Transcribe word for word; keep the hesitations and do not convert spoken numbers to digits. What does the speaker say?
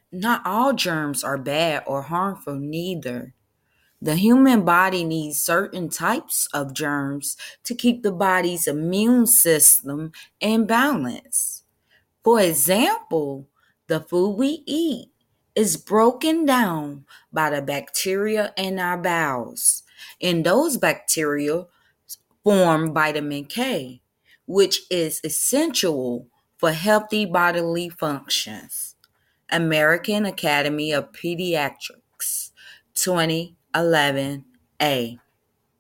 Not all germs are bad or harmful, neither. The human body needs certain types of germs to keep the body's immune system in balance. For example, the food we eat is broken down by the bacteria in our bowels, and those bacteria form vitamin K, which is essential for healthy bodily functions. American Academy of Pediatrics, twenty eleven A.